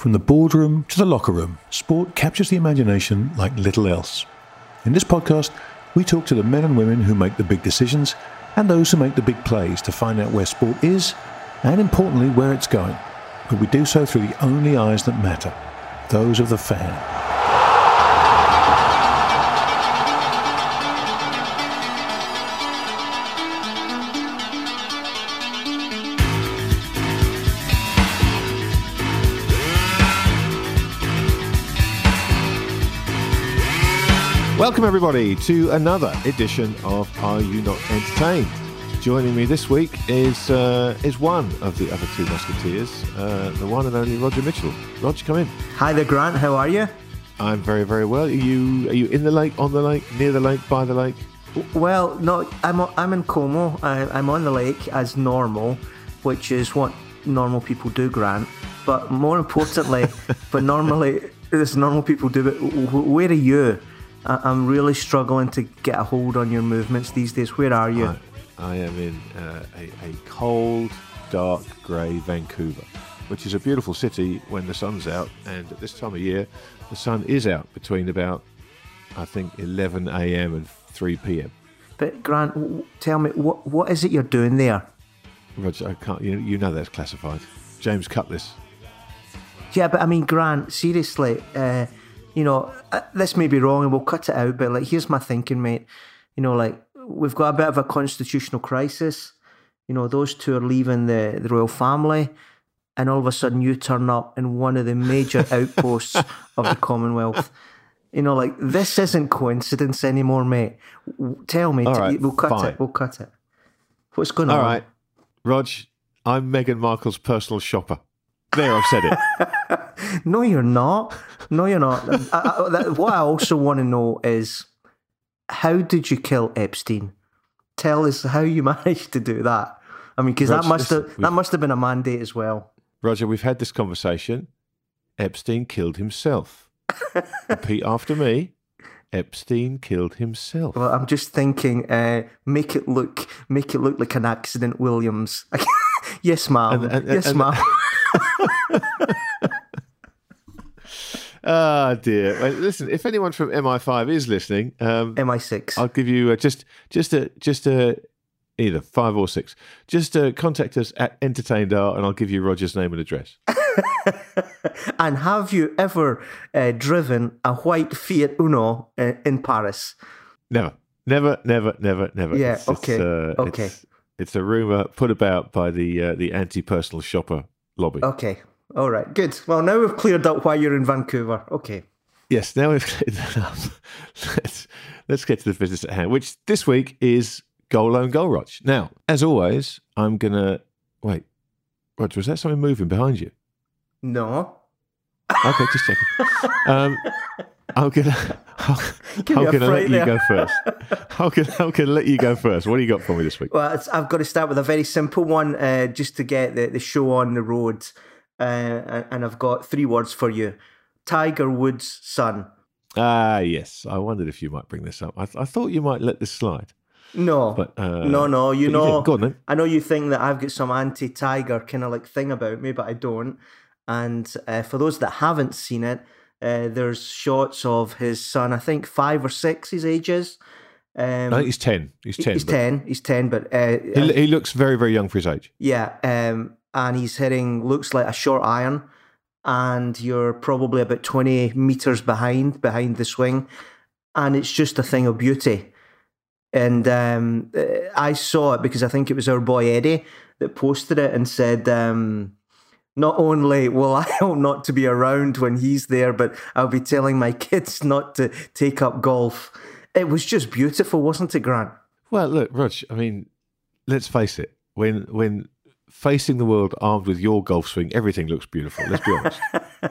From the boardroom to the locker room, sport captures the imagination like little else. In this podcast, we talk to the men and women who make the big decisions and those who make the big plays to find out where sport is and, importantly, where it's going. But we do so through the only eyes that matter, those of the fan. Welcome everybody to another edition of Are You Not Entertained? Joining me this week is one of the other two Musketeers, the one and only Roger Mitchell. Roger, come in. Hi there, Grant. How are you? I'm very, very well. Are you in the lake, on the lake, near the lake, by the lake? Well, no, I'm in Como. I'm on the lake as normal, which is what normal people do, Grant. But more importantly, normally people do. But where are you? I'm really struggling to get a hold on your movements these days. Where are you? I am in a cold, dark, grey Vancouver, which is a beautiful city when the sun's out. And at this time of year, the sun is out between about, I think, 11 a.m. and 3 p.m. But Grant, tell me, what is it you're doing there? Roger, I can't. You know that's classified. James Cutlass. Yeah, but I mean, Grant, seriously. This may be wrong and we'll cut it out, but here's my thinking, mate. We've got a bit of a constitutional crisis. Those two are leaving the royal family, and all of a sudden you turn up in one of the major outposts of the Commonwealth. This isn't coincidence anymore, mate. Tell me. All right, we'll cut it. We'll cut it. What's going on? All right, Rog, I'm Meghan Markle's personal shopper. There, I've said it. No, you're not. No, you're not. What I also want to know is, how did you kill Epstein? Tell us how you managed to do that. I mean, because that must have been a mandate as well. Roger, we've had this conversation. Epstein killed himself. Repeat after me. Epstein killed himself. Well, I'm just thinking, make it look like an accident, Williams. Yes, ma'am. Yes, ma'am. Ah, dear. Well, listen, if anyone from MI5 is listening, MI6, I'll give you just either 5 or 6. Just contact us at EntertainedR, and I'll give you Roger's name and address. And have you ever driven a white Fiat Uno in Paris? Never. Yeah. Okay. It's a rumor put about by the anti-personal shopper lobby. Okay. All right, good. Well, now we've cleared up why you're in Vancouver. Okay. Yes, now we've cleared that up. Let's get to the business at hand, which this week is Goal Own Goal, Rog. Now, as always, I'm going to... Wait, Roger, was that something moving behind you? No. Okay, just checking. I'm gonna let you go first. I'm gonna let you go first. What do you got for me this week? Well, I've got to start with a very simple one, just to get the show on the road. And I've got 3 words for you. Tiger Woods' son. Ah, yes. I wondered if you might bring this up. I thought you might let this slide. No, but no. Go on, then. I know you think that I've got some anti-Tiger kind of thing about me, but I don't. And for those that haven't seen it, there's shots of his son. I think 5 or 6 his age is. I think he's 10. He's 10. He's 10, but he looks very, very young for his age. Yeah. And he's hitting, looks like a short iron, and you're probably about 20 meters behind the swing, and it's just a thing of beauty. And I saw it because I think it was our boy Eddie that posted it and said, not only will I hope not to be around when he's there, but I'll be telling my kids not to take up golf. It was just beautiful, wasn't it, Grant? Well, look, Rog, I mean, let's face it, when facing the world armed with your golf swing, everything looks beautiful. Let's be honest.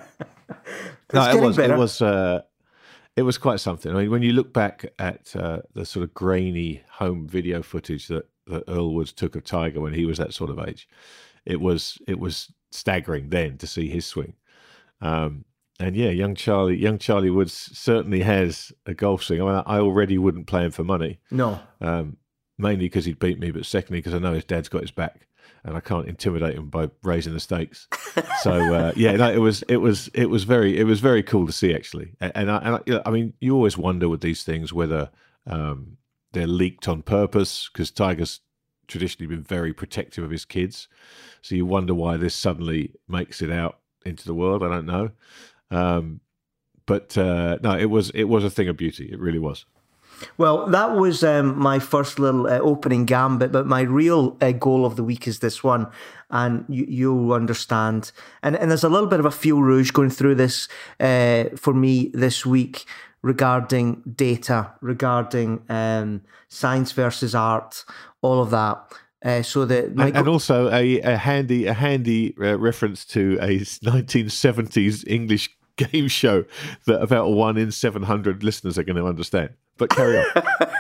It was quite something. I mean, when you look back at the sort of grainy home video footage that Earl Woods took of Tiger when he was that sort of age, it was staggering then to see his swing. And yeah, young Charlie Woods certainly has a golf swing. I mean, I already wouldn't play him for money. No. Mainly because he'd beat me, but secondly because I know his dad's got his back. and I can't intimidate him by raising the stakes. So it was very cool to see, actually. I mean, you always wonder with these things whether they're leaked on purpose, because Tiger's traditionally been very protective of his kids. So you wonder why this suddenly makes it out into the world. I don't know. But no, it was a thing of beauty. It really was. Well, that was my first little opening gambit, but my real goal of the week is this one, and you'll understand. And there's a little bit of a fil rouge going through this for me this week regarding data, regarding science versus art, all of that. And also a handy reference to a 1970s English game show that about 1 in 700 listeners are going to understand. But carry on.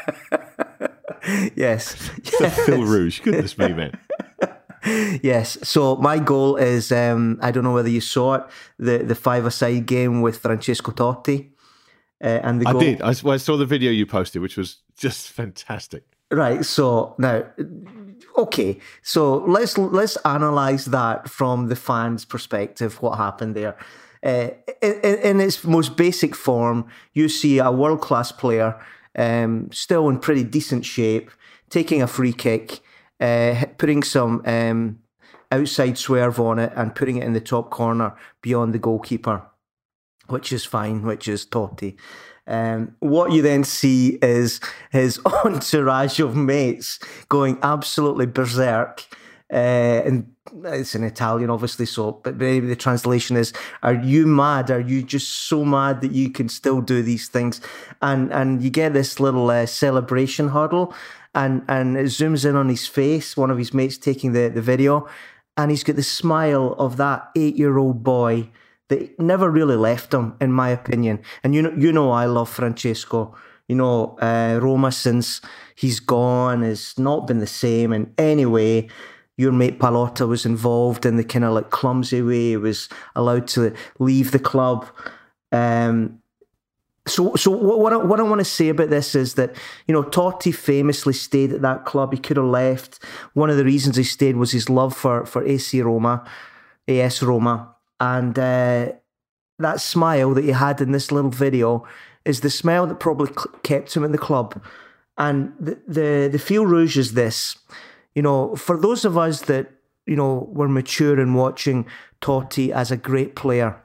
Yes. The fil rouge. Goodness me, man. Yes. So my goal is, I don't know whether you saw it, the five-a-side game with Francesco Totti. And the goal... I did. I saw the video you posted, which was just fantastic. Right. So now, okay. So let's analyze that from the fans' perspective. What happened there? In its most basic form, you see a world-class player, still in pretty decent shape, taking a free kick, putting some outside swerve on it and putting it in the top corner beyond the goalkeeper, which is fine, which is Totti. What you then see is his entourage of mates going absolutely berserk. And it's in Italian, obviously, but maybe the translation is, are you mad? Are you just so mad that you can still do these things? And you get this little celebration huddle, and it zooms in on his face, one of his mates taking the video, and he's got the smile of that 8-year-old boy that never really left him, in my opinion. And you know I love Francesco. Roma, since he's gone, has not been the same in any way. Your mate Pallotta was involved in the kind of like clumsy way. He was allowed to leave the club. So what I want to say about this is that, Totti famously stayed at that club. He could have left. One of the reasons he stayed was his love for AS Roma. And that smile that he had in this little video is the smile that probably kept him in the club. And the fil rouge is this. For those of us that, were mature in watching Totti as a great player,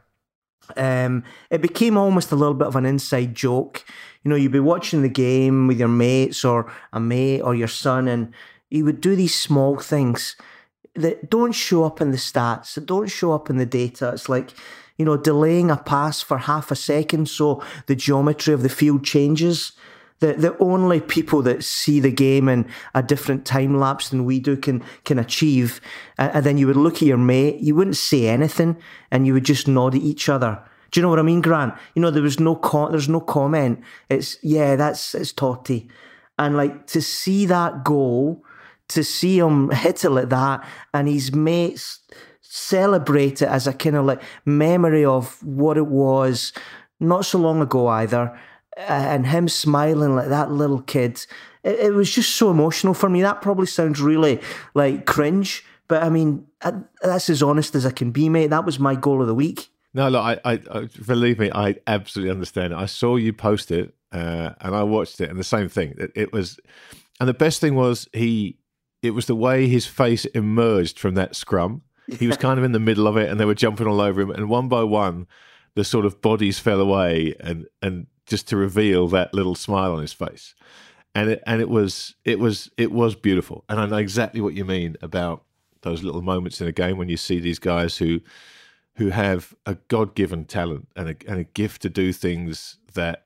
it became almost a little bit of an inside joke. You'd be watching the game with your mates or a mate or your son, and he would do these small things that don't show up in the stats, that don't show up in the data. It's like, delaying a pass for half a second so the geometry of the field changes. The only people that see the game in a different time lapse than we do can achieve. And then you would look at your mate, you wouldn't say anything, and you would just nod at each other. Do you know what I mean, Grant? There's no comment. It's Totti. And like, to see that goal, to see him hit it like that, and his mates celebrate it as a kind of like memory of what it was not so long ago either. And him smiling like that little kid, it was just so emotional for me. That probably sounds really like cringe, but I mean, that's as honest as I can be, mate. That was my goal of the week. No, look, I believe me, I absolutely understand it. I saw you post it, and I watched it, and the same thing. It was, and the best thing was it was the way his face emerged from that scrum. He was kind of in the middle of it, and they were jumping all over him, and one by one, the sort of bodies fell away, and just to reveal that little smile on his face. And it was beautiful. And I know exactly what you mean about those little moments in a game when you see these guys who have a God-given talent and a gift to do things that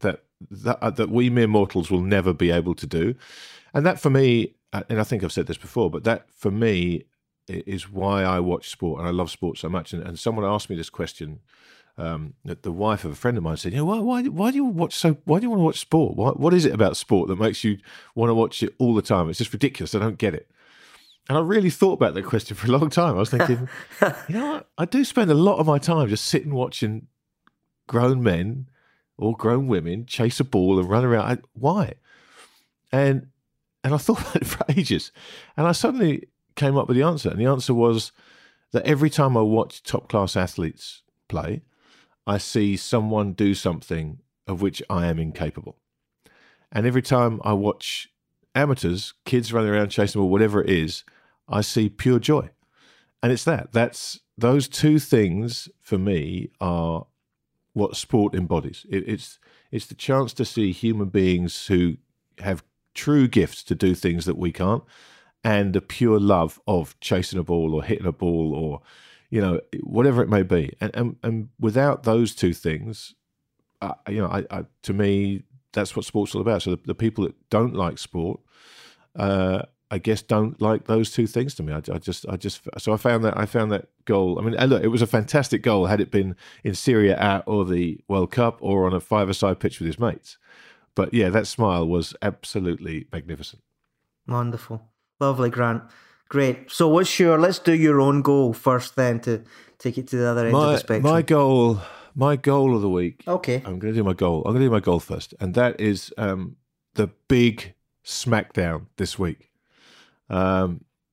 we mere mortals will never be able to do. And that for me, and I think I've said this before, but that for me is why I watch sport and I love sport so much. And someone asked me this question. The wife of a friend of mine said, why do you want to watch sport? What is it about sport that makes you want to watch it all the time? It's just ridiculous. I don't get it. And I really thought about that question for a long time. I was thinking, what? I do spend a lot of my time just sitting watching grown men or grown women chase a ball and run around. Why? And I thought about it for ages. And I suddenly came up with the answer. And the answer was that every time I watch top-class athletes play, I see someone do something of which I am incapable. And every time I watch amateurs, kids running around chasing the ball, whatever it is, I see pure joy. And it's that's those two things for me are what sport embodies. It's the chance to see human beings who have true gifts to do things that we can't, and the pure love of chasing a ball or hitting a ball or, whatever it may be. And without those two things, to me, that's what sport's all about. So the people that don't like sport, I guess, don't like those two things to me. So I found that goal. I mean, and look, it was a fantastic goal had it been in Serie A or the World Cup or on a five-a-side pitch with his mates. But yeah, that smile was absolutely magnificent. Wonderful. Lovely, Grant. Great. So let's do your own goal first then to take it to the other end of the spectrum. My goal of the week. Okay. I'm going to do my goal. I'm going to do my goal first. And that is the big smackdown this week. A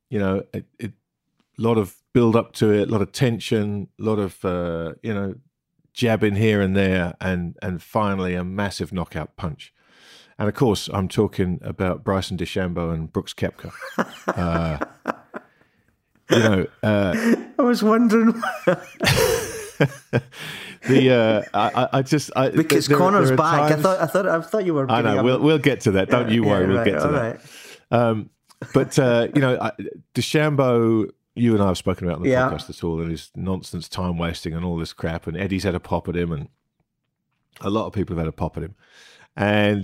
lot of build up to it, a lot of tension, a lot of, jabbing here and there, and finally a massive knockout punch. And of course, I'm talking about Bryson DeChambeau and Brooks Koepka. I was wondering. Because Connor's back. Times, I thought you were. I know. We'll get to that. Don't you worry. We'll get to that. Right. But DeChambeau, you and I have spoken about on the podcast at all, and his nonsense, time wasting, and all this crap. And Eddie's had a pop at him, and a lot of people have had a pop at him. And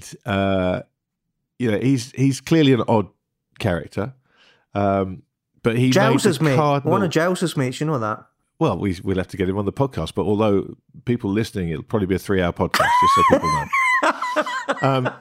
he's clearly an odd character. But he Giles' made mate. One of Giles' mates, you know that. Well, we'll have to get him on the podcast. But although people listening, it'll probably be a 3-hour podcast, just so people know.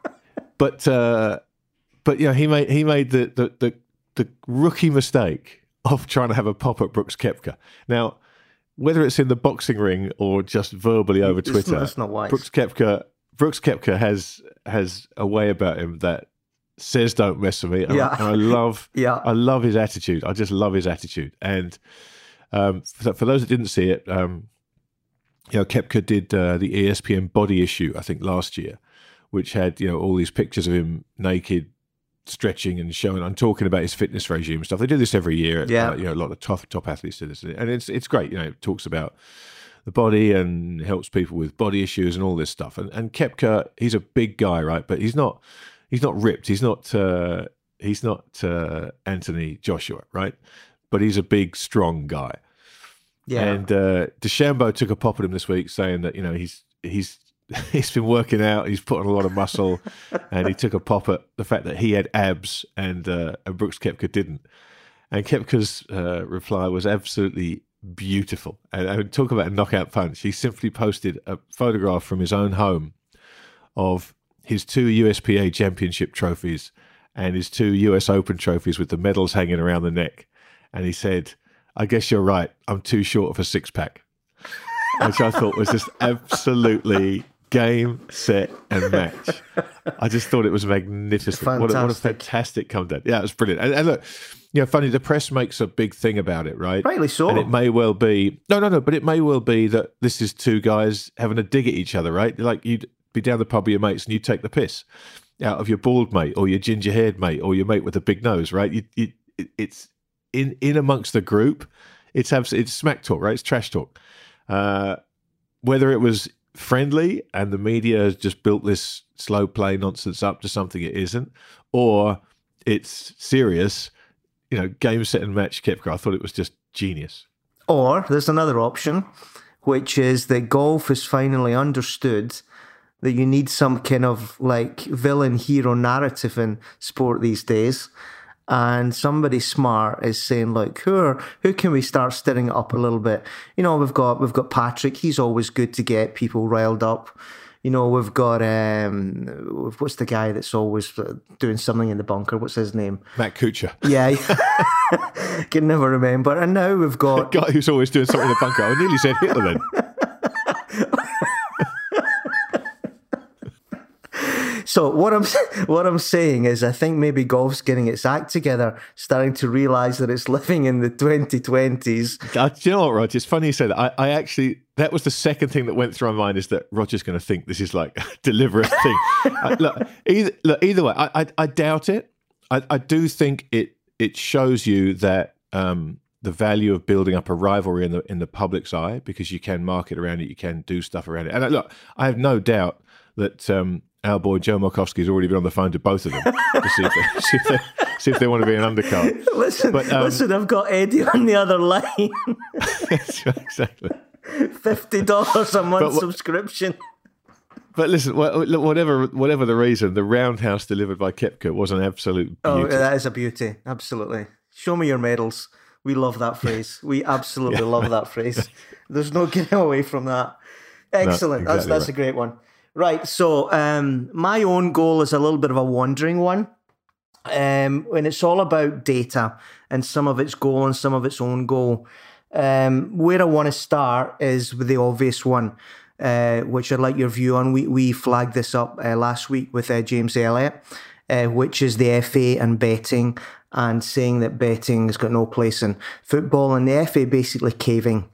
But he made the rookie mistake of trying to have a pop at Brooks Koepka. Now, whether it's in the boxing ring or just verbally over Twitter, that's not wise. Brooks Koepka has a way about him that says don't mess with me. And I love his attitude. I just love his attitude. And for those that didn't see it, Koepka did the ESPN body issue, I think, last year, which had all these pictures of him naked, stretching and showing. I'm talking about his fitness regime and stuff. They do this every year. A lot of top athletes do this, and it's great. It talks about the body and helps people with body issues and all this stuff. And Koepka, he's a big guy, right? But he's not ripped. He's not Anthony Joshua, right? But he's a big, strong guy. Yeah. And DeChambeau took a pop at him this week, saying that he's been working out, he's put on a lot of muscle, and he took a pop at the fact that he had abs and Brooks Koepka didn't. And Koepka's reply was absolutely beautiful. And talk about a knockout punch. He simply posted a photograph from his own home of his 2 USPA championship trophies and his 2 US Open trophies with the medals hanging around the neck. And he said, "I guess you're right, I'm too short of a six-pack." Which I thought was just absolutely game, set, and match. I just thought it was magnificent. What a fantastic come down. Yeah, it was brilliant. And look, funny, the press makes a big thing about it, right? Rightly so. And it may well be, but it may well be that this is 2 guys having a dig at each other, right? Like you'd be down the pub with your mates and you take the piss out of your bald mate or your ginger-haired mate or your mate with a big nose, right? It's in amongst the group. It's smack talk, right? It's trash talk. Whether it was friendly and the media has just built this slow play nonsense up to something it isn't, or it's serious, game, set, and match Koepka. I thought it was just genius. Or there's another option, which is that golf has finally understood that you need some kind of like villain hero narrative in sport these days. And somebody smart is saying, look, who can we start stirring it up a little bit? We've got Patrick. He's always good to get people riled up. We've got what's the guy that's always doing something in the bunker? What's his name? Matt Kuchar. Yeah, can never remember. And now we've got guy who's always doing something in the bunker. I nearly said Hitler then. So what I'm saying is, I think maybe golf's getting its act together, starting to realise that it's living in the 2020s. Do you know what, Roger? It's funny you say that. I actually, that was the second thing that went through my mind, is that Roger's going to think this is like a deliberate thing. Either way, I doubt it. I do think it shows you that the value of building up a rivalry in the public's eye, because you can market around it, you can do stuff around it. And look, I have no doubt that our boy Joe Markowski has already been on the phone to both of them to see if they want to be an undercard. Listen, I've got Eddie on the other line. Exactly. $50 a month subscription. But listen, whatever the reason, the roundhouse delivered by Koepka was an absolute beauty. Oh, that is a beauty. Absolutely. Show me your medals. We love that phrase. We absolutely love that phrase. There's no getting away from that. Excellent. No, exactly that's right. A great one. Right. So my own goal is a little bit of a wandering one. And it's all about data, and some of its goal and some of its own goal. Where I want to start is with the obvious one, which I'd like your view on. We flagged this up last week with James Elliott, which is the FA and betting, and saying that betting has got no place in football, and the FA basically caving.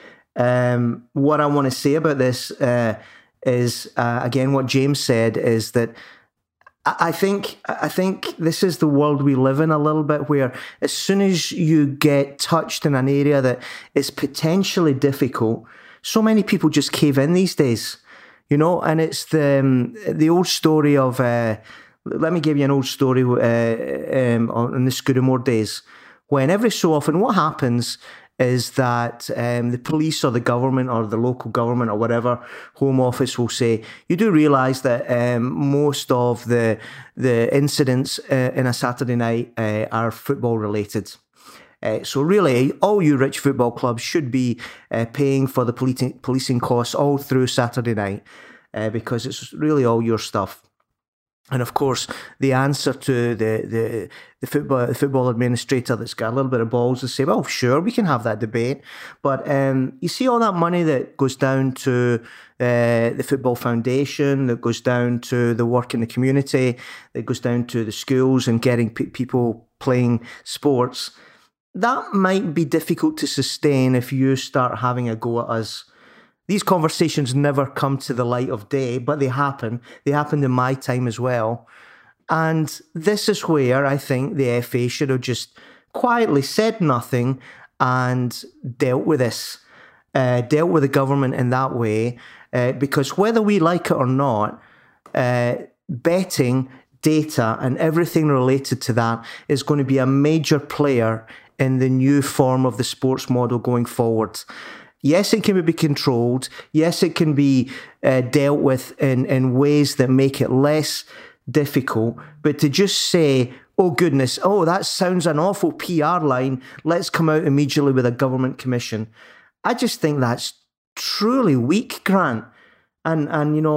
What I want to say about this is, again, what James said is that I think this is the world we live in a little bit, where as soon as you get touched in an area that is potentially difficult, so many people just cave in these days, and it's the old story of, let me give you an old story on the Scudamore days, when every so often what happens is that the police or the government or the local government or whatever, Home Office will say, you do realise that most of the incidents in a Saturday night are football related. So really, all you rich football clubs should be paying for the policing costs all through Saturday night, because it's really all your stuff. And of course, the answer to the football administrator that's got a little bit of balls to say, well, sure, we can have that debate. But you see all that money that goes down to the Football Foundation, that goes down to the work in the community, that goes down to the schools and getting people playing sports. That might be difficult to sustain if you start having a go at us. These conversations never come to the light of day, but they happen. They happened in my time as well. And this is where I think the FA should have just quietly said nothing and dealt with this, dealt with the government in that way, because whether we like it or not, betting, data, and everything related to that is going to be a major player in the new form of the sports model going forward. Yes, it can be controlled. Yes, it can be dealt with in ways that make it less difficult. But to just say, oh goodness, that sounds an awful PR line, let's come out immediately with a government commission. I just think that's truly weak, Grant. And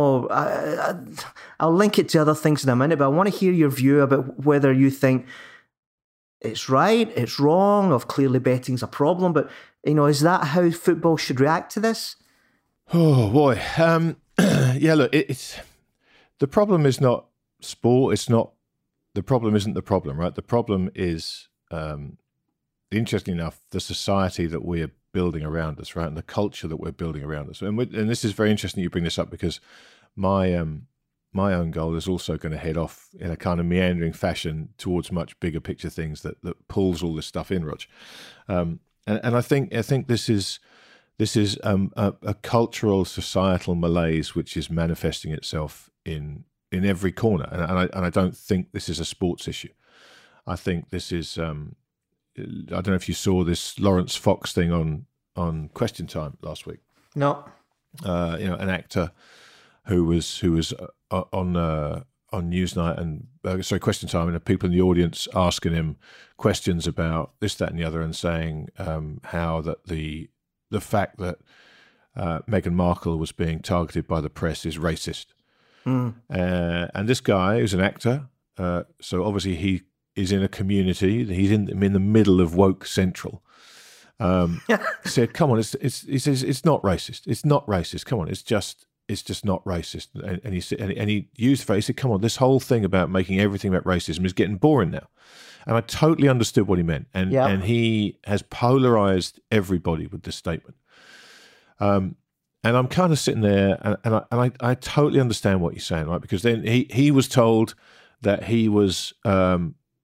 I'll link it to other things in a minute, but I want to hear your view about whether you think it's right, it's wrong, or clearly betting's a problem. But is that how football should react to this? Oh boy, yeah. Look, it's the problem is not sport. It's not the problem. Isn't the problem, right? The problem is, interestingly enough, the society that we're building around us, right, and the culture that we're building around us. And this is very interesting. You bring this up because my own goal is also going to head off in a kind of meandering fashion towards much bigger picture things that pulls all this stuff in, Rog. And I think this is a cultural, societal malaise which is manifesting itself in every corner. And I don't think this is a sports issue. I think this is. I don't know if you saw this Lawrence Fox thing on Question Time last week. No. An actor who was on Newsnight and Question Time, and people in the audience asking him questions about this, that, and the other, and saying how that the fact that Meghan Markle was being targeted by the press is racist. And this guy who's an actor, so obviously he is in a community. He's in the middle of woke central. Said, "Come on, he says it's not racist. It's not racist. Come on, it's just it's just not racist. And he used the phrase, he said, come on, this whole thing about making everything about racism is getting boring now. And I totally understood what he meant. And he has polarized everybody with this statement. And I'm kind of sitting there, and I totally understand what you're saying, right? Because then he was told that he was a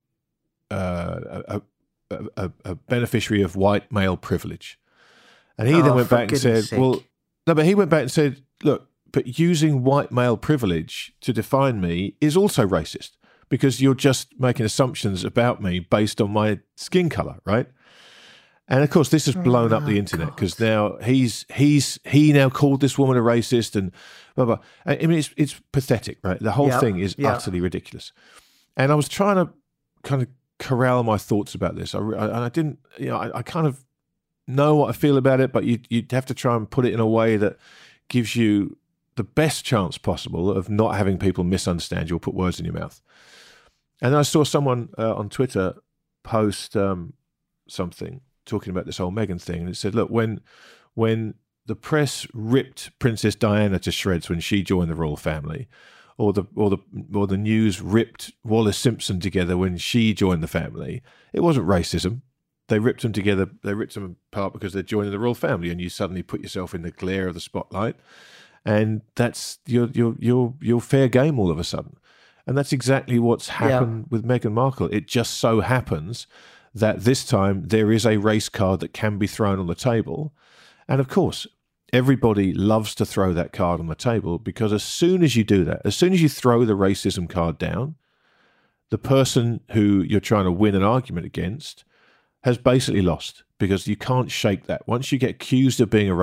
beneficiary of white male privilege. And he then went back and said, he went back and said, look, but using white male privilege to define me is also racist, because you're just making assumptions about me based on my skin color, right? And of course, this has blown up the internet, because now he now called this woman a racist and blah, blah. I mean, it's pathetic, right? The whole thing is utterly ridiculous. And I was trying to kind of corral my thoughts about this. I didn't, I kind of know what I feel about it, but you'd have to try and put it in a way that gives you the best chance possible of not having people misunderstand you or put words in your mouth. And I saw someone on Twitter post something talking about this whole Meghan thing, and it said, look, when the press ripped Princess Diana to shreds when she joined the royal family, or the news ripped Wallis Simpson together when she joined the family, it wasn't racism. They ripped them together. They ripped them apart because they're joining the royal family, and you suddenly put yourself in the glare of the spotlight, and that's your fair game all of a sudden. And that's exactly what's happened with Meghan Markle. It just so happens that this time there is a race card that can be thrown on the table, and of course, everybody loves to throw that card on the table, because as soon as you do that, as soon as you throw the racism card down, the person who you're trying to win an argument against has basically lost, because you can't shake that. Once you get accused of being a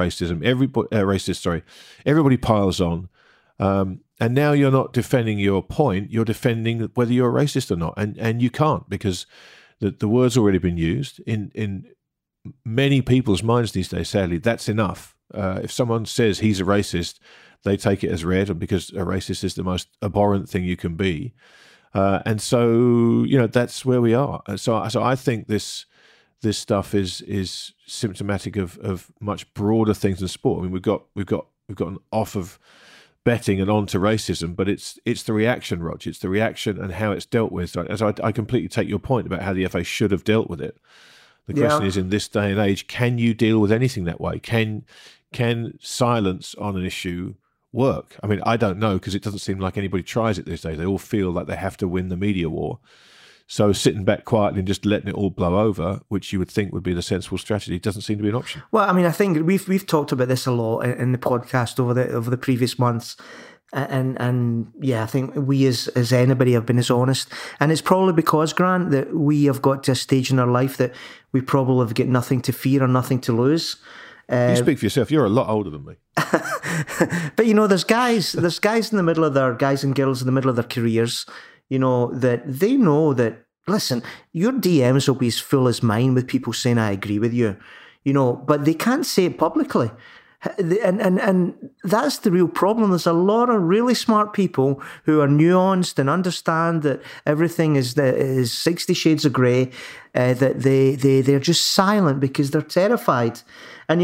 everybody piles on, and now you're not defending your point, you're defending whether you're a racist or not, and you can't, because the word's already been used. In many people's minds these days, sadly, that's enough. If someone says he's a racist, they take it as read, because a racist is the most abhorrent thing you can be. And so, that's where we are. So I think this stuff is symptomatic of much broader things in sport. I mean, we've gotten off of betting and on to racism, but it's the reaction, Rog. It's the reaction and how it's dealt with. So I completely take your point about how the FA should have dealt with it. The question is, in this day and age, can you deal with anything that way? Can silence on an issue work? I mean, I don't know, because it doesn't seem like anybody tries it these days. They all feel like they have to win the media war. So sitting back quietly and just letting it all blow over, which you would think would be the sensible strategy, doesn't seem to be an option. Well, I mean, I think we've talked about this a lot in the podcast over the previous months, and I think we as anybody have been as honest, and it's probably because, Grant, that we have got to a stage in our life that we probably have got nothing to fear or nothing to lose. You speak for yourself. You're a lot older than me. But there's guys in the middle of guys and girls in the middle of their careers, that they know that, listen, your DMs will be as full as mine with people saying, I agree with you, but they can't say it publicly. And that's the real problem. There's a lot of really smart people who are nuanced and understand that everything is 60 shades of grey, that they're just silent because they're terrified. And,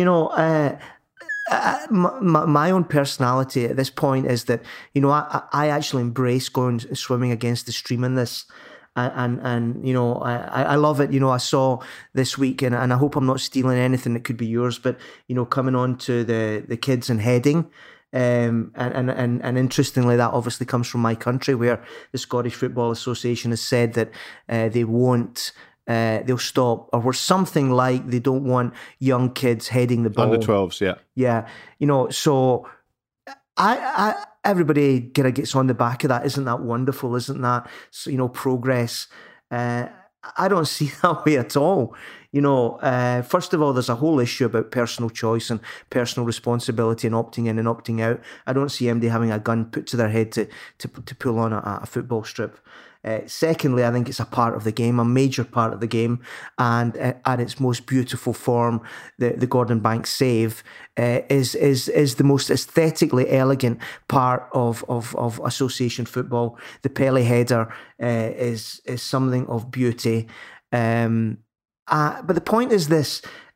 my own personality at this point is that, I actually embrace going swimming against the stream in this. And I love it. I saw this week, and I hope I'm not stealing anything that could be yours, but, coming on to the kids and heading. And interestingly, that obviously comes from my country, where the Scottish Football Association has said that they won't, they'll stop, or something like they don't want young kids heading the ball. Under 12s, yeah. Yeah. So everybody kind of gets on the back of that. Isn't that wonderful? Isn't that, progress? I don't see that way at all. First of all, there's a whole issue about personal choice and personal responsibility and opting in and opting out. I don't see anybody having a gun put to their head to pull on a football strip. Secondly, I think it's a part of the game, a major part of the game, and at its most beautiful form, the Gordon Banks save is the most aesthetically elegant part of association football. The Pele header is something of beauty. But the point is this: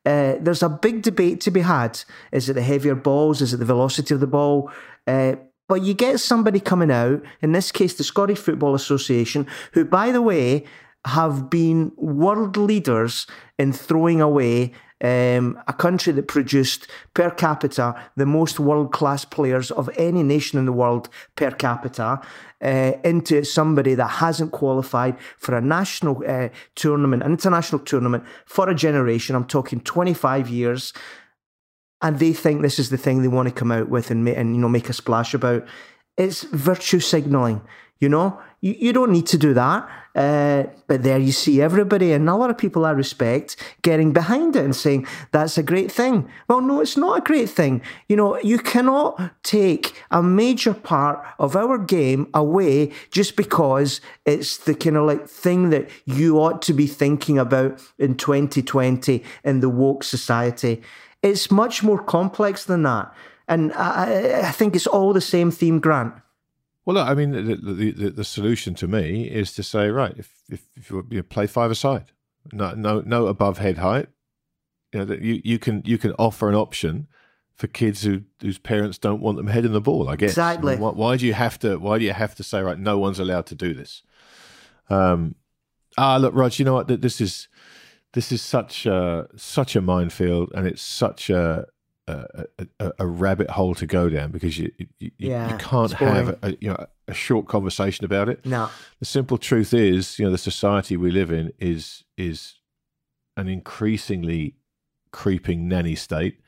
there's a big debate to be had. Is it the heavier balls? Is it the velocity of the ball? But you get somebody coming out, in this case, the Scottish Football Association, who, by the way, have been world leaders in throwing away a country that produced per capita the most world-class players of any nation in the world per capita into somebody that hasn't qualified for a national tournament, an international tournament for a generation. I'm talking 25 years. And they think this is the thing they want to come out with and make a splash about. It's virtue signalling. You don't need to do that. But there you see everybody, and a lot of people I respect, getting behind it and saying, that's a great thing. Well, no, it's not a great thing. You cannot take a major part of our game away just because it's the kind of like thing that you ought to be thinking about in 2020 in the woke society. It's much more complex than that. And I think it's all the same theme, Grant. Well, look, I mean, the solution to me is to say, right, if you play five-a-side, no above head height, that you can offer an option for kids whose parents don't want them heading the ball. I guess exactly. Why do you have to say, right, no one's allowed to do this? Look, Rog, you know what? This is such a minefield, and it's such a rabbit hole to go down, because you can't have a short conversation about it. No. The simple truth is, the society we live in is an increasingly creeping nanny state.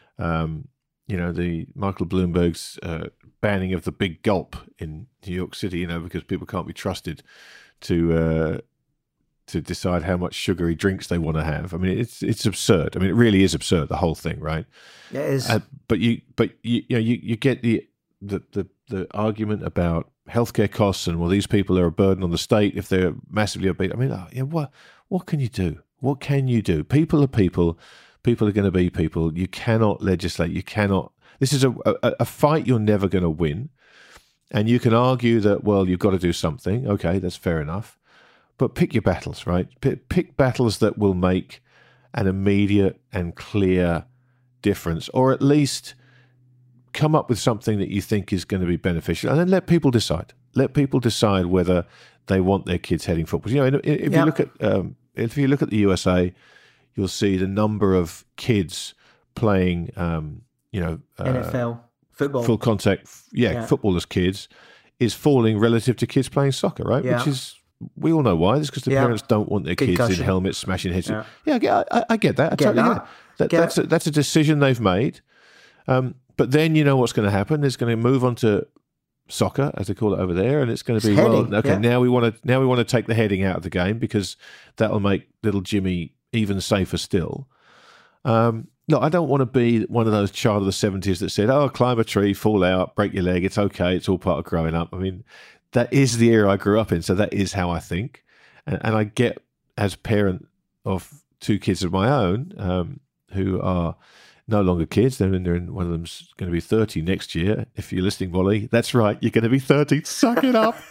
The Michael Bloomberg's banning of the big gulp in New York City, because people can't be trusted to decide how much sugary drinks they want to have. I mean, it's absurd. I mean, it really is absurd, the whole thing, right? It is. But you get the argument about healthcare costs, and these people are a burden on the state if they're massively obese. I mean, what can you do? What can you do? People are people. People are going to be people. You cannot legislate. You cannot. This is a fight you're never going to win. And you can argue that, you've got to do something. Okay, that's fair enough. But pick your battles, right? Pick battles that will make an immediate and clear difference, or at least come up with something that you think is going to be beneficial, and then let people decide. Let people decide whether they want their kids heading football. If you look at the USA, you'll see the number of kids playing, NFL football, full contact, football as kids, is falling relative to kids playing soccer, right? Yeah. Which is, we all know why. It's because the parents don't want their kids in helmets smashing heads. I get that. I totally get it. That's a decision they've made. But then you know what's going to happen. It's going to move on to soccer, as they call it over there, and it's going to be now we want to take the heading out of the game, because that'll make little Jimmy even safer still. No, I don't want to be one of those child of the 70s that said, climb a tree, fall out, break your leg, it's okay, it's all part of growing up. I mean, that is the era I grew up in, so that is how I think. And I get, as a parent of two kids of my own, who are no longer kids, one of them's going to be 30 next year. If you're listening, Molly, that's right, you're going to be 30. Suck it up.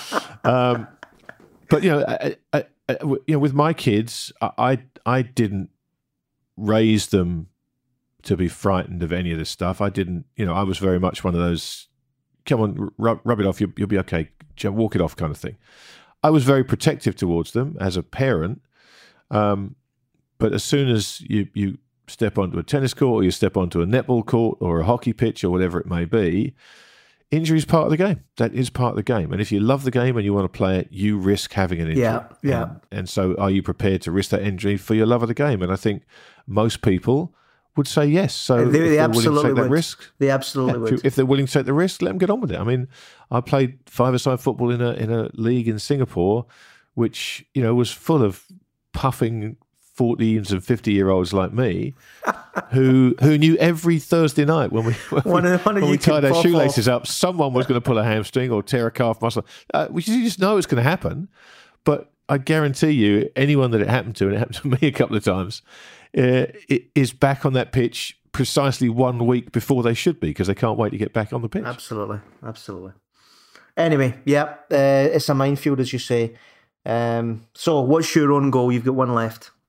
But with my kids, I didn't raise them to be frightened of any of this stuff. I didn't, I was very much one of those, come on, rub it off, you'll be okay, walk it off kind of thing. I was very protective towards them as a parent, but as soon as you step onto a tennis court, or you step onto a netball court or a hockey pitch or whatever it may be, injury is part of the game. That is part of the game. And if you love the game and you want to play it, you risk having an injury. Yeah. And so are you prepared to risk that injury for your love of the game? And I think most people would say yes. So they willing absolutely to take would. that risk, they absolutely would. If they're willing to take the risk, let them get on with it. I mean, I played five-a-side football in a league in Singapore, which was full of puffing 40s and 50-year-olds like me, who knew every Thursday night when we tied our shoelaces up, someone was going to pull a hamstring or tear a calf muscle. Which you just know it's going to happen. But I guarantee you, anyone that it happened to, and it happened to me a couple of times, it is back on that pitch precisely 1 week before they should be, because they can't wait to get back on the pitch. Absolutely. Anyway, it's a minefield, as you say. So what's your own goal? You've got one left.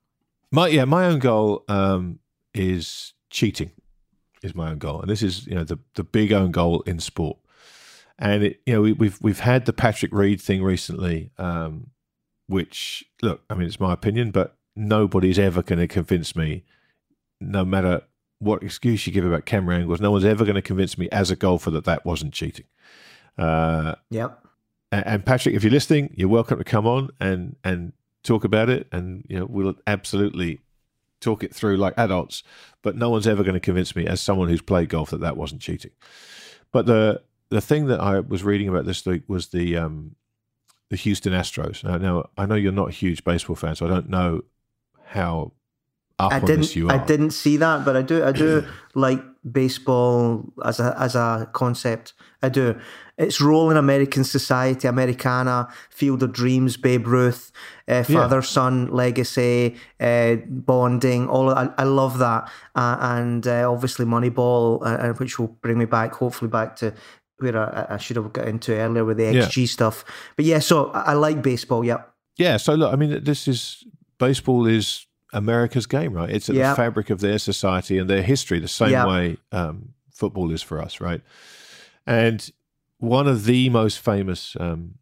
My own goal is cheating. Is my own goal, and this is the big own goal in sport. And we've had the Patrick Reed thing recently, which, look, I mean, it's my opinion, but nobody's ever going to convince me, no matter what excuse you give about camera angles, no one's ever going to convince me as a golfer that wasn't cheating. Yep. And Patrick, if you're listening, you're welcome to come on and talk about it, and we'll absolutely talk it through like adults. But no one's ever going to convince me, as someone who's played golf, that wasn't cheating. But the thing that I was reading about this week was the Houston Astros. Now I know you're not a huge baseball fan, so I don't know how up on this you are. I didn't see that, but I do like baseball as a concept. I do. Its role in American society, Americana, Field of Dreams, Babe Ruth, father-son legacy, bonding. I love that, and obviously Moneyball, which will bring me back, hopefully back to where I should have got into earlier with the XG stuff. But yeah, so I like baseball. Yep. Yeah. So look, I mean, baseball is America's game, right? It's at the fabric of their society and their history, the same way football is for us, right? And one of the most famous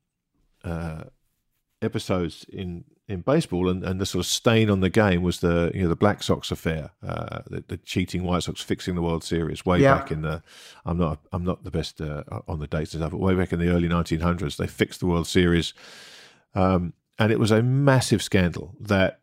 episodes in baseball and the sort of stain on the game was the Black Sox affair, the cheating White Sox fixing the World Series way back in the I'm not the best on the dates and stuff, but way back in the early 1900s they fixed the World Series, and it was a massive scandal that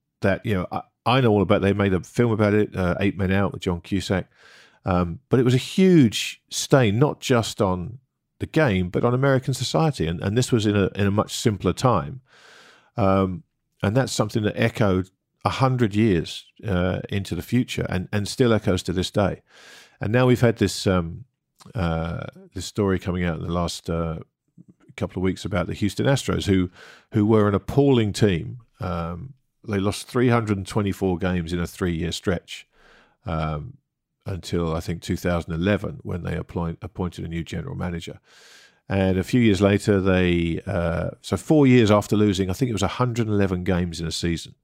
I know all about. They made a film about it, 8 Men Out with John Cusack, but it was a huge stain not just on the game but on American society, and this was in a much simpler time, and that's something that echoed 100 years into the future and still echoes to this day. And now we've had this this story coming out in the last couple of weeks about the Houston Astros, who were an appalling team. They lost 324 games in a 3-year stretch until, I think, 2011, when they appointed a new general manager. And a few years later, so 4 years after losing, I think it was 111 games in a season,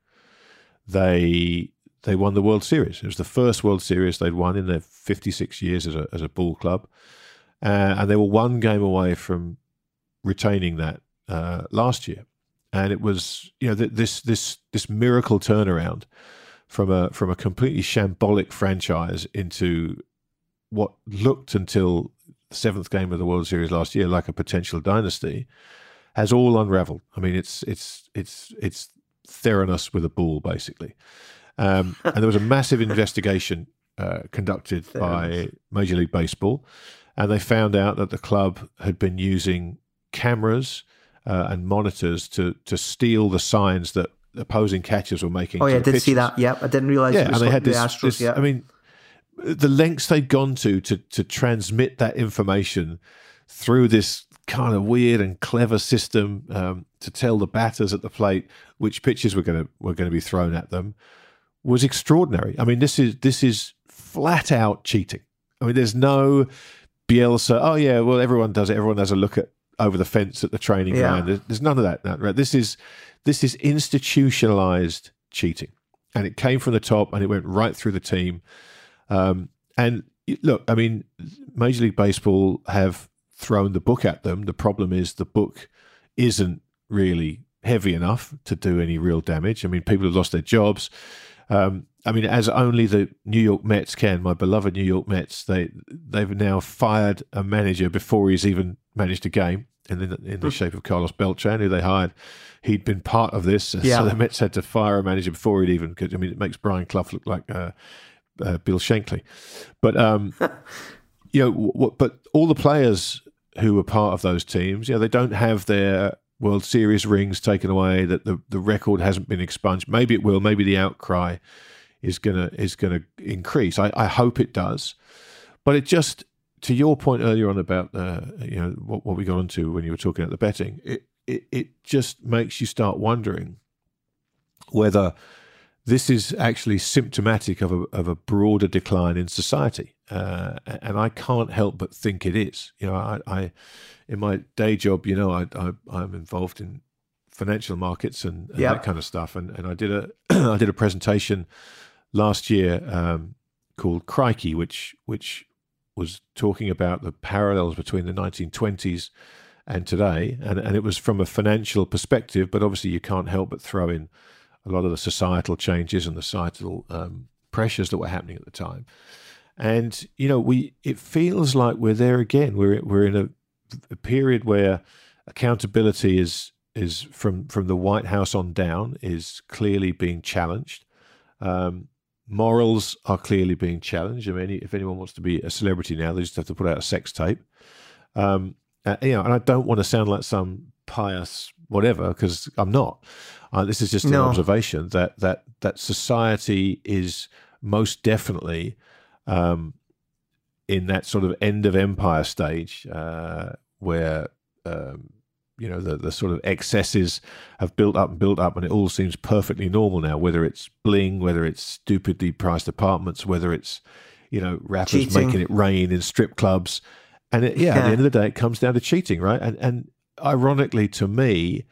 they won the World Series. It was the first World Series they'd won in their 56 years as a ball club. And they were one game away from retaining that last year. And it was, this miracle turnaround from a completely shambolic franchise into what looked until the 7th game of the World Series last year like a potential dynasty has all unraveled. I mean, it's Theranos with a ball, basically. And there was a massive investigation conducted by Major League Baseball, and they found out that the club had been using cameras and monitors to steal the signs that opposing catchers were making. Oh yeah, I did pitches. see that. Yep, I didn't realize. Yeah, it was and they had the this. Astros. I mean, the lengths they'd gone to transmit that information through this kind of weird and clever system to tell the batters at the plate which pitches were going to be thrown at them was extraordinary. I mean, this is flat out cheating. I mean, there's no Bielsa. Oh yeah, well everyone does it. Everyone has a look at over the fence at the training ground. There's none of that. Right? This is institutionalized cheating, and it came from the top, and it went right through the team. And look, I mean, Major League Baseball have thrown the book at them. The problem is the book isn't really heavy enough to do any real damage. I mean, people have lost their jobs. I mean, as only the New York Mets can, my beloved New York Mets, they've now fired a manager before he's even managed a game in the shape of Carlos Beltran, who they hired. He'd been part of this, so the Mets had to fire a manager before he'd even. I mean, it makes Brian Clough look like Bill Shankly, but but all the players who were part of those teams, they don't have their World Series rings taken away. That the record hasn't been expunged. Maybe it will. Maybe the outcry is gonna increase. I hope it does. But it just, to your point earlier on about what we got onto when you were talking about the betting, it just makes you start wondering whether this is actually symptomatic of a broader decline in society, and I can't help but think it is. I in my day job, I'm involved in financial markets and that kind of stuff. And I did a I did a presentation last year called Crikey, which was talking about the parallels between the 1920s and today, and it was from a financial perspective, but obviously you can't help but throw in a lot of the societal changes and the societal pressures that were happening at the time. And it feels like we're there again. We're in a period where accountability is from the White House on down is clearly being challenged. Morals are clearly being challenged. I mean, if anyone wants to be a celebrity now, they just have to put out a sex tape. And I don't want to sound like some pious whatever, because I'm not. This is just an observation that society is most definitely in that sort of end of empire stage where the sort of excesses have built up, and it all seems perfectly normal now. Whether it's bling, whether it's stupidly priced apartments, whether it's rappers cheating, making it rain in strip clubs. And at the end of the day, it comes down to cheating, right? And ironically, to me,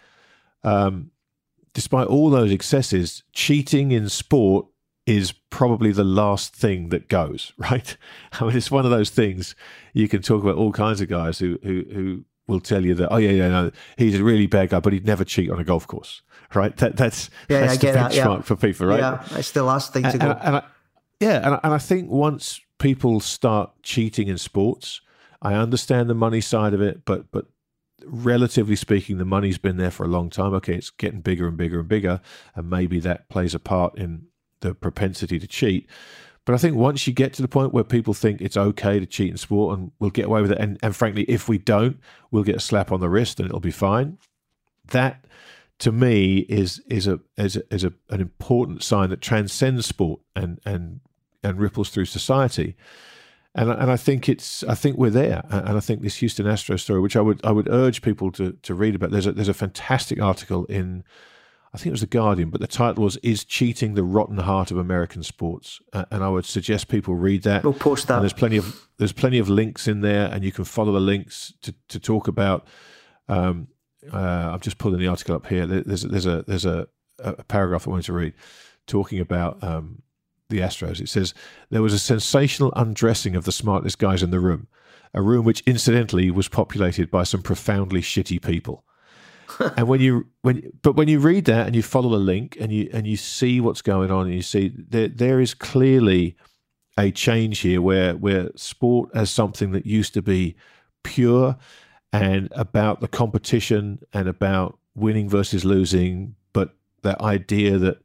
despite all those excesses, cheating in sport is probably the last thing that goes, right? I mean, it's one of those things you can talk about. All kinds of guys who will tell you that, he's a really bad guy, but he'd never cheat on a golf course, right? That's the benchmark for people, right? Yeah, it's the last thing to go. And I think once people start cheating in sports, I understand the money side of it, but relatively speaking, the money's been there for a long time. Okay, it's getting bigger and bigger and bigger, and maybe that plays a part in the propensity to cheat. But I think once you get to the point where people think it's okay to cheat in sport and we'll get away with it, and frankly, if we don't, we'll get a slap on the wrist and it'll be fine. That, to me, is an important sign that transcends sport and ripples through society. And I think we're there. And I think this Houston Astros story, which I would urge people to read about. There's a fantastic article in, I think it was The Guardian, but the title was "Is Cheating the Rotten Heart of American Sports?" And I would suggest people read that. We'll post that. And there's plenty of links in there, and you can follow the links to talk about. I'm just pulling the article up here. There's a paragraph I wanted to read talking about the Astros. It says, there was a sensational undressing of the smartest guys in the room, a room which incidentally was populated by some profoundly shitty people. And when you read that and you follow the link and you see what's going on, and you see there is clearly a change here where sport as something that used to be pure and about the competition and about winning versus losing, but that idea that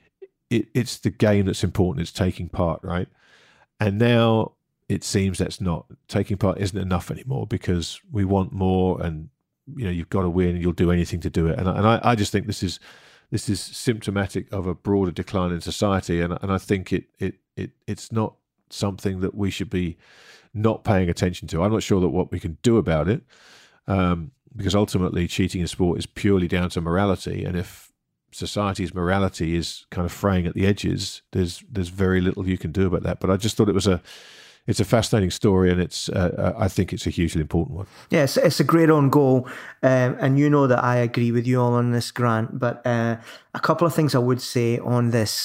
it's the game that's important, it's taking part, right? And now it seems that's not. Taking part isn't enough anymore, because we want more, and you've got to win and you'll do anything to do it. And I just think this is symptomatic of a broader decline in society, and I think it's not something that we should be not paying attention to. I'm not sure that what we can do about it, because ultimately cheating in sport is purely down to morality, and if society's morality is kind of fraying at the edges, there's very little you can do about that. But I just thought it's a fascinating story, and I think it's a hugely important one. Yes, it's a great own goal, and you know that I agree with you all on this, Grant. But a couple of things I would say on this.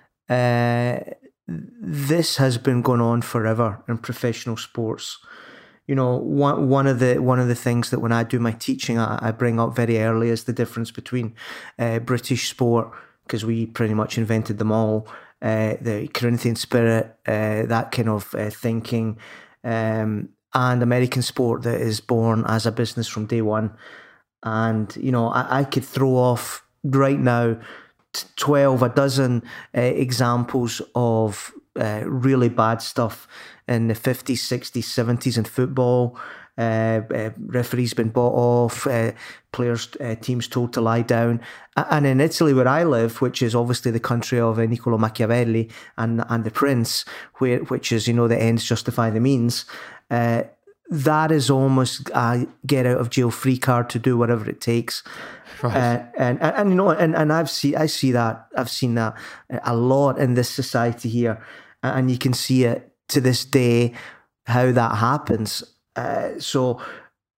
This has been going on forever in professional sports. One of the things that when I do my teaching, I bring up very early is the difference between British sport, because we pretty much invented them all, the Corinthian spirit, that kind of thinking, and American sport that is born as a business from day one. And, I could throw off right now 12 examples of really bad stuff in the 50s, 60s, 70s in football. Referees been bought off, players, teams told to lie down. And in Italy, where I live, which is obviously the country of Niccolo Machiavelli and the Prince, which is, the ends justify the means, that is almost a get out of jail free card to do whatever it takes. Right. And I've seen that a lot in this society here, and you can see it to this day how that happens. So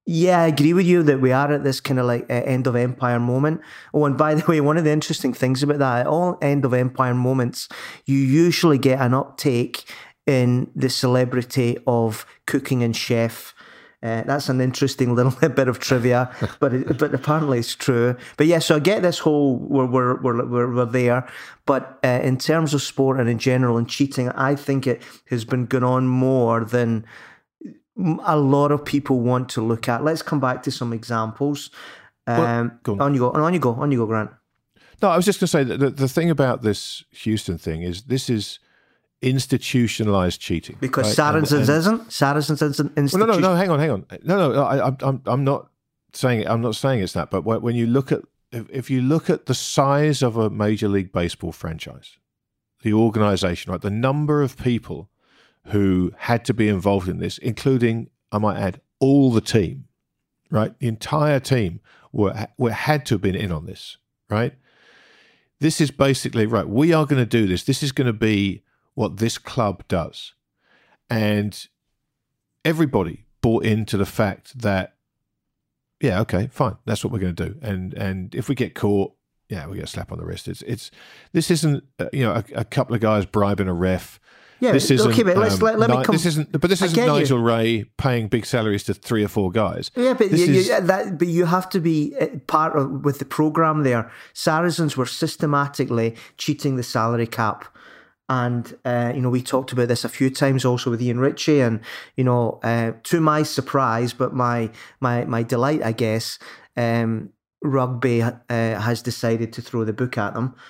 Yeah, I agree with you that we are at this kind of like end of empire moment. Oh, and by the way, one of the interesting things about that, at all end of empire moments, you usually get an uptake in the celebrity of cooking and chef. That's an interesting little bit of trivia, but apparently it's true. But yeah, so I get this whole we're there, but in terms of sport and in general and cheating, I think it has been going on more than a lot of people want to look at. Let's come back to some examples. On you go, Grant. No, I was just going to say that the thing about this Houston thing is this is institutionalized cheating. Because right? Saracens isn't institution. No, hang on. No, I'm not saying it's that. But when you look at, if you look at the size of a Major League Baseball franchise, the organization, right, the number of people who had to be involved in this, including, I might add, all the team, right? The entire team had to have been in on this, right? This is basically, right, we are going to do this. This is going to be what this club does. And everybody bought into the fact that, yeah, okay, fine, that's what we're going to do. And if we get caught, yeah, we get a slap on the wrist. This isn't a couple of guys bribing a ref. Yeah, this isn't, okay, but let me come. This isn't Nigel Ray paying big salaries to 3 or 4 guys. Yeah, but but you have to be part of with the program there. Saracens were systematically cheating the salary cap, and we talked about this a few times also with Ian Ritchie, and to my surprise, but my delight, I guess, rugby has decided to throw the book at them.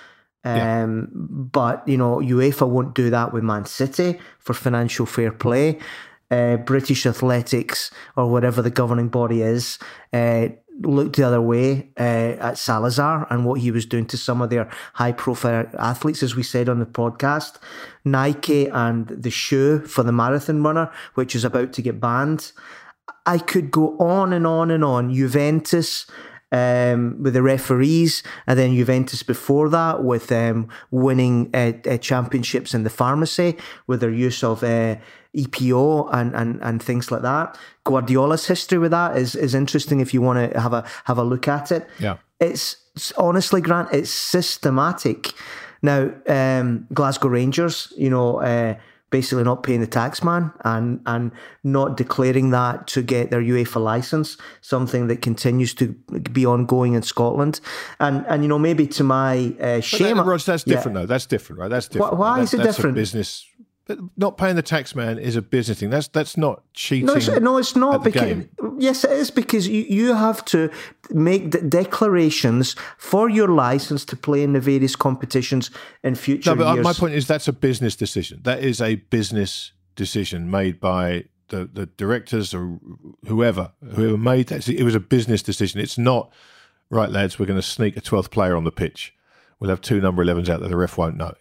But UEFA won't do that with Man City for financial fair play. British Athletics, or whatever the governing body is, looked the other way at Salazar and what he was doing to some of their high profile athletes, as we said on the podcast. Nike and the shoe for the marathon runner, which is about to get banned. I could go on and on and on. Juventus, with the referees, and then Juventus before that with winning championships in the pharmacy with their use of EPO and things like that. Guardiola's history with that is interesting if you want to have a look at it. Yeah, it's honestly, Grant, it's systematic. Now, Glasgow Rangers, basically not paying the tax man and not declaring that to get their UEFA license, something that continues to be ongoing in Scotland. And maybe to my shame... Rog, that's different, though. That's different, right? That's different. Why is it different? That's a business... Not paying the tax man is a business thing. That's not cheating. No, it's not. Because yes, it is, because you have to make declarations for your license to play in the various competitions in future years. No, but my point is that's a business decision. That is a business decision made by the directors or whoever made that. It was a business decision. It's not, right, lads, we're going to sneak a 12th player on the pitch. We'll have 2 number 11s out there. The ref won't know.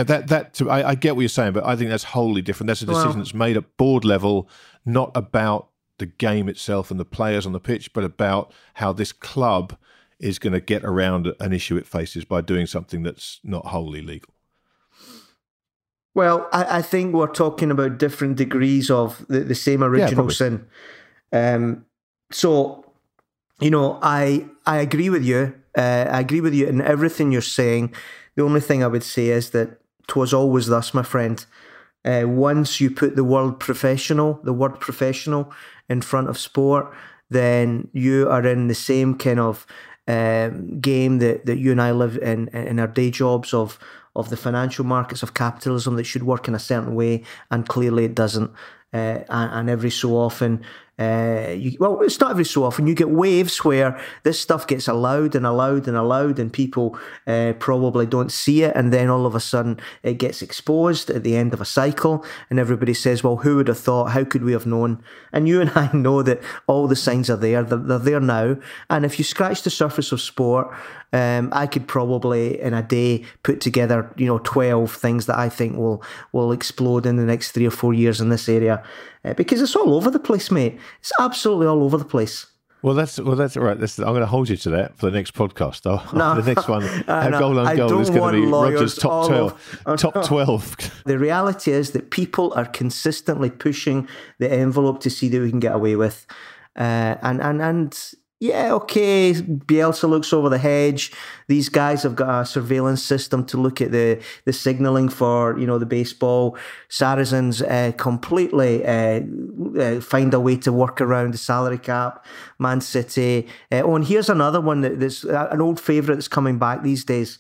I get what you're saying, but I think that's wholly different. That's a decision that's made at board level, not about the game itself and the players on the pitch, but about how this club is going to get around an issue it faces by doing something that's not wholly legal. Well, I think we're talking about different degrees of the same original sin. So, I agree with you. I agree with you in everything you're saying. The only thing I would say is that 'twas always thus, my friend. Once you put the word professional in front of sport, then you are in the same kind of game that you and I live in our day jobs of the financial markets of capitalism that should work in a certain way, and clearly it doesn't. And every so often, it's not every so often, you get waves where this stuff gets allowed, and people probably don't see it, and then all of a sudden it gets exposed at the end of a cycle, and everybody says, well, who would have thought, how could we have known? And you and I know that all the signs are there, they're there now, and if you scratch the surface of sport, I could probably in a day put together 12 things that I think will explode in the next 3 or 4 years in this area, because it's all over the place, mate. It's absolutely all over the place. Well, that's right. I'm going to hold you to that for the next podcast. The next one, Goal on Goal, is going to be Roger's top 12. The reality is that people are consistently pushing the envelope to see that we can get away with. And yeah, okay, Bielsa looks over the hedge. These guys have got a surveillance system to look at the signalling for, the baseball. Saracens completely find a way to work around the salary cap. Man City. And here's another one that's an old favourite that's coming back these days.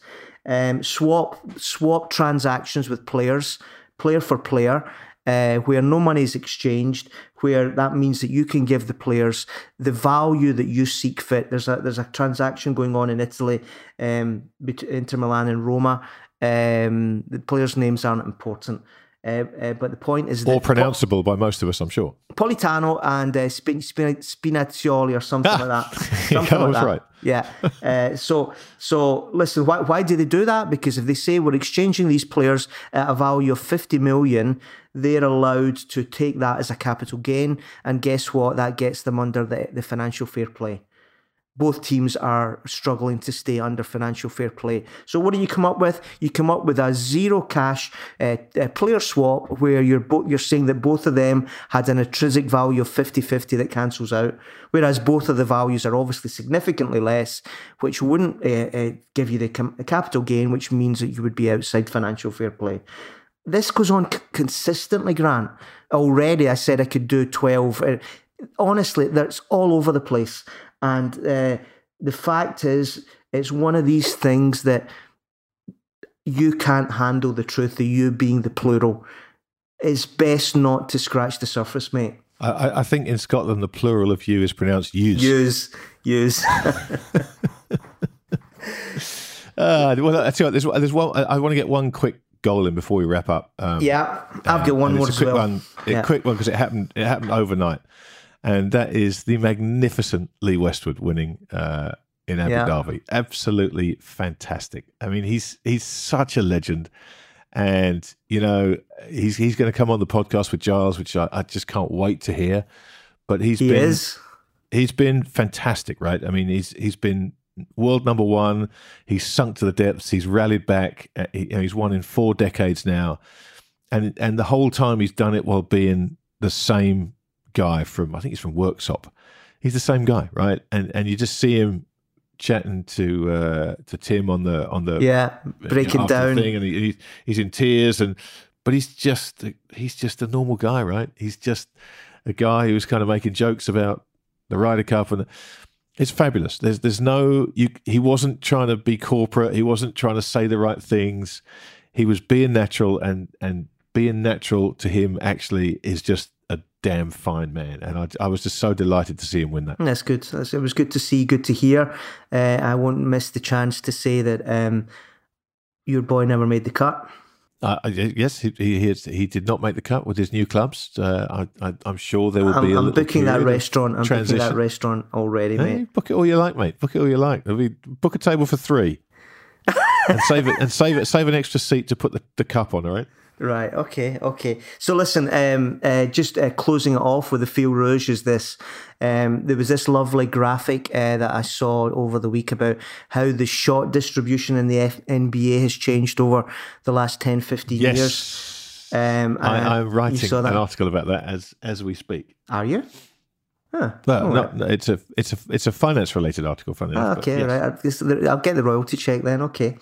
Swap transactions with players, player for player. Where no money is exchanged, where that means that you can give the players the value that you seek fit. There's a transaction going on in Italy, Inter Milan and Roma. The players' names aren't important, but the point is all pronounceable by most of us, I'm sure. Politano and Spinazzoli or something like that. Something like that. Right. Yeah. So listen, why do they do that? Because if they say we're exchanging these players at a value of 50 million, they're allowed to take that as a capital gain. And guess what? That gets them under the financial fair play. Both teams are struggling to stay under financial fair play. So what do you come up with? You come up with a zero cash player swap where you're saying that both of them had an intrinsic value of 50-50 that cancels out, whereas both of the values are obviously significantly less, which wouldn't give you the capital gain, which means that you would be outside financial fair play. This goes on consistently, Grant. Already I said I could do 12. Honestly, that's all over the place. And the fact is, it's one of these things that you can't handle the truth of you being the plural. It's best not to scratch the surface, mate. I think in Scotland, the plural of you is pronounced use. Use. Well, I tell you what, there's one. I want to get one quick goal in before we wrap up. I've got one more as well. Quick one because it happened overnight. And that is the magnificent Lee Westwood winning in Abu Dhabi. Absolutely fantastic. I mean, he's such a legend. And, he's going to come on the podcast with Giles, which I just can't wait to hear. But he's been fantastic, right? I mean, he's been world number one. He's sunk to the depths. He's rallied back. He's won in 4 decades now. And the whole time he's done it while being the same guy I think he's from Worksop. He's the same guy, right? And you just see him chatting to Tim on the breaking down thing, and he's in tears, but he's just a normal guy, right? He's just a guy who's kind of making jokes about the Ryder Cup, and it's fabulous. He wasn't trying to be corporate. He wasn't trying to say the right things. He was being natural, and being natural to him actually is just a damn fine man, and I was just so delighted to see him win that. That's good. It was good to see, good to hear. I won't miss the chance to say that your boy never made the cut. Yes, he did not make the cut with his new clubs. I'm sure there will be. I'm booking that restaurant. I'm transition. booking that restaurant already, mate. Book it all you like, mate. Book it all you like. Book a table for 3, and save an extra seat to put the cup on. All right. Right, okay. So listen, just closing it off with the fil rouge is this. There was this lovely graphic that I saw over the week about how the shot distribution in the NBA has changed over the last 10, 15 years. I'm writing an article about that as we speak. Are you? Huh. No, it's a finance related article. Okay, yes. Right. I'll get the royalty check then. Okay.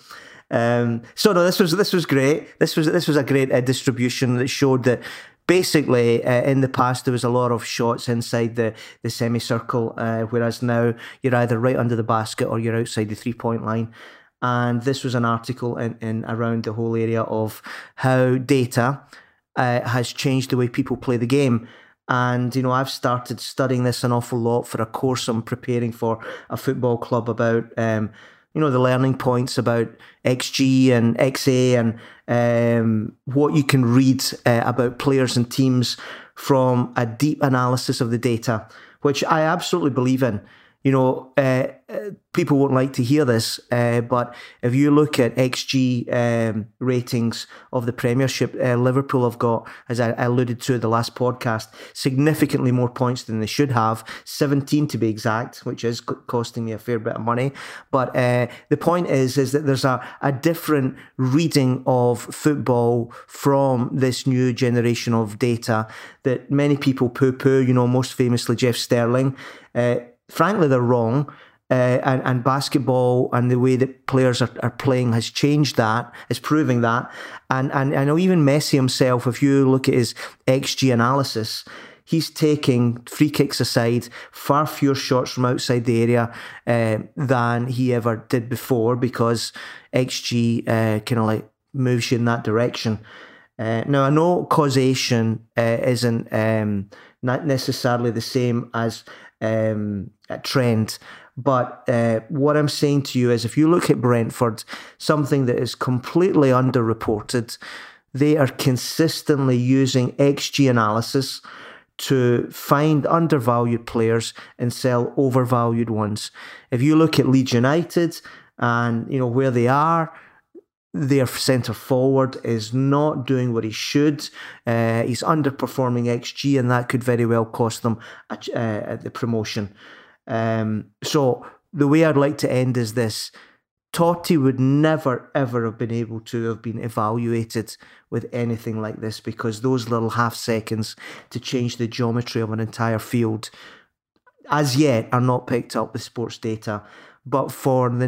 So no, this was great. This was a great distribution that showed that basically in the past there was a lot of shots inside the semicircle, whereas now you're either right under the basket or you're outside the 3-point line. And this was an article in around the whole area of how data has changed the way people play the game. And, I've started studying this an awful lot for a course I'm preparing for a football club about the learning points about XG and XA and what you can read about players and teams from a deep analysis of the data, which I absolutely believe in. People won't like to hear this, but if you look at XG ratings of the Premiership, Liverpool have got, as I alluded to in the last podcast, significantly more points than they should have, 17 to be exact, which is costing me a fair bit of money. But the point is that there's a different reading of football from this new generation of data that many people poo-poo, most famously Jeff Sterling. Frankly, they're wrong. And basketball and the way that players are playing has changed that, is proving that. And I know even Messi himself, if you look at his XG analysis, he's taking, free kicks aside, far fewer shots from outside the area than he ever did before, because XG kind of like moves you in that direction. Now, I know causation isn't not necessarily the same as a trend, but what I'm saying to you is, if you look at Brentford, something that is completely underreported, they are consistently using XG analysis to find undervalued players and sell overvalued ones. If you look at Leeds United and where they are, their centre forward is not doing what he should. He's underperforming XG, and that could very well cost them the promotion. So the way I'd like to end is this: Totti would never ever have been able to have been evaluated with anything like this, because those little half seconds to change the geometry of an entire field as yet are not picked up with sports data. But for the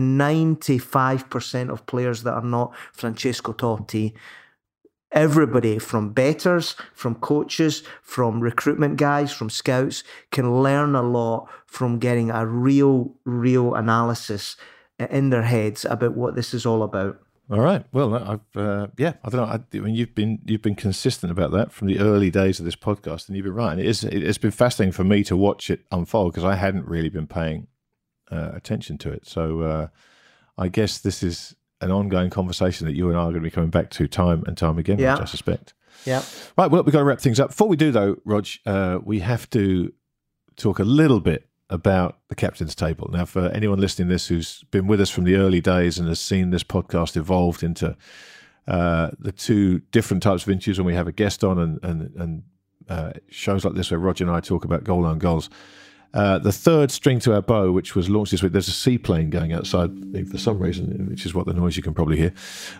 95% of players that are not Francesco Totti, everybody from bettors, from coaches, from recruitment guys, from scouts can learn a lot from getting a real analysis in their heads about what this is all about. All right. Well, I don't know. I mean, you've been consistent about that from the early days of this podcast, and you've been right. It's been fascinating for me to watch it unfold, because I hadn't really been paying attention to it. So I guess this is an ongoing conversation that you and I are going to be coming back to time and time again, which I suspect. Yeah. Right. Well, we've got to wrap things up. Before we do, though, Rog, we have to talk a little bit about the captain's table. Now, for anyone listening to this who's been with us from the early days and has seen this podcast evolved into the two different types of interviews when we have a guest on and shows like this where Roger and I talk about goal line goals. The third string to our bow, which was launched this week, there's a seaplane going outside for some reason, which is what the noise you can probably hear.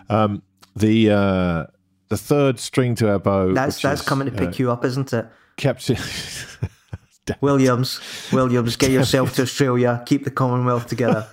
The third string to our bow. That's coming to pick you up, isn't it? Captain Williams, get yourself to Australia. Keep the Commonwealth together.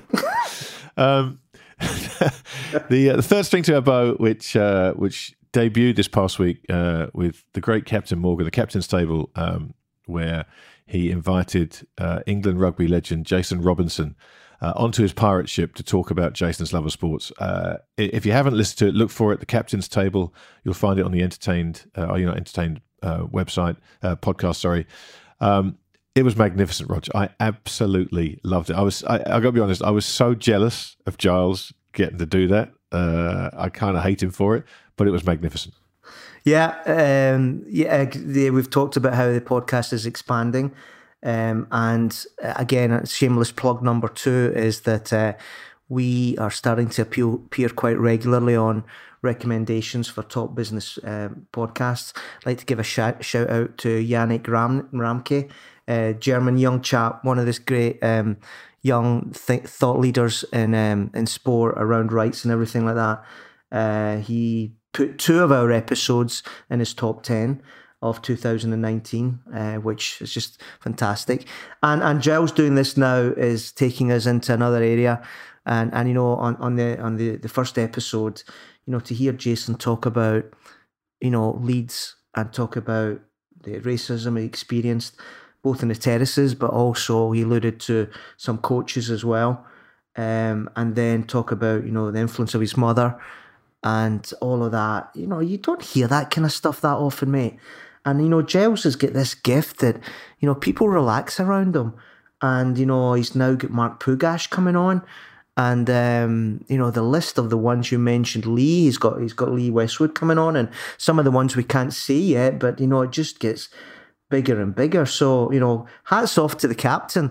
The third string to our bow, which debuted this past week with the great Captain Morgan, the captain's table, where he invited England rugby legend Jason Robinson onto his pirate ship to talk about Jason's love of sports. If you haven't listened to it, look for it, The Captain's Table. You'll find it on the Are You Not Entertained podcast, sorry. It was magnificent, Roger. I absolutely loved it. I got to be honest, I was so jealous of Giles getting to do that. I kind of hate him for it, but it was magnificent. Yeah, we've talked about how the podcast is expanding. And again, a shameless plug number 2 is that we are starting to appear quite regularly on recommendations for top business podcasts. I'd like to give a shout out to Yannick Ramke, German young chap, one of this great young thought leaders in sport around rights and everything like that. He put 2 of our episodes in his top 10 of 2019, which is just fantastic. And Giles doing this now is taking us into another area. And on the first episode, to hear Jason talk about, Leeds and talk about the racism he experienced, both in the terraces, but also he alluded to some coaches as well. And then talk about, the influence of his mother and all of that. You don't hear that kind of stuff that often, mate. And, Giles has got this gift that, people relax around him. And, he's now got Mark Pugash coming on. And, the list of the ones you mentioned, Lee, he's got Lee Westwood coming on. And some of the ones we can't see yet, but, it just gets bigger and bigger. So, hats off to the captain.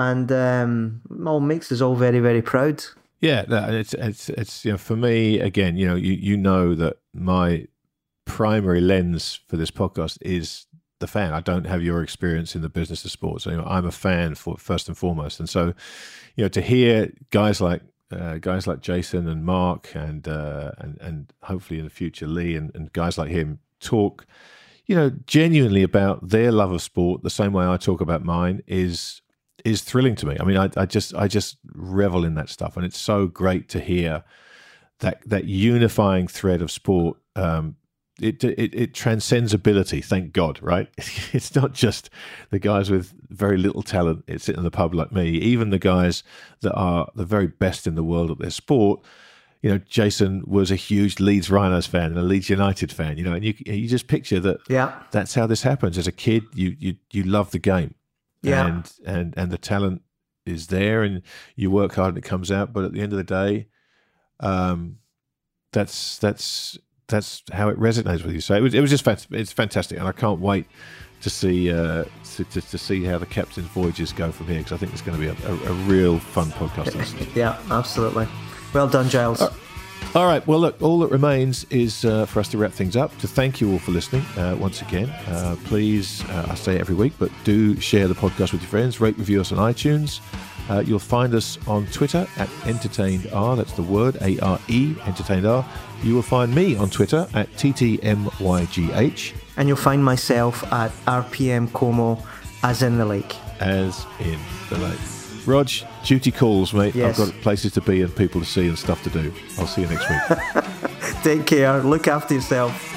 and makes us all very, very proud. Yeah, no, it's for me again. You know that my primary lens for this podcast is the fan. I don't have your experience in the business of sports. I'm a fan first and foremost, and so to hear guys like Jason and Mark and hopefully in the future Lee and guys like him talk, genuinely about their love of sport the same way I talk about mine is thrilling to me. I mean, I just revel in that stuff, and it's so great to hear that unifying thread of sport. It transcends ability, thank God, right? It's not just the guys with very little talent sitting in the pub like me. Even the guys that are the very best in the world at their sport. Jason was a huge Leeds Rhinos fan and a Leeds United fan. And you just picture that. Yeah, that's how this happens. As a kid, you love the game. Yeah, and the talent is there, and you work hard and it comes out. But at the end of the day, that's how it resonates with you. So it was just it's fantastic, and I can't wait to see to see how the captain's voyages go from here, because I think it's going to be a real fun podcast. Yeah, absolutely. Well done, Giles. All right. Well, look, all that remains is for us to wrap things up, to thank you all for listening once again. Please, I say it every week, but do share the podcast with your friends. Rate, review us on iTunes. You'll find us on Twitter at EntertainedR. That's the word, A-R-E, EntertainedR. You will find me on Twitter at TTMYGH. And you'll find myself at RPM Como, as in the lake. As in the lake. Rog, duty calls, mate. Yes. I've got places to be and people to see and stuff to do. I'll see you next week. Take care. Look after yourself.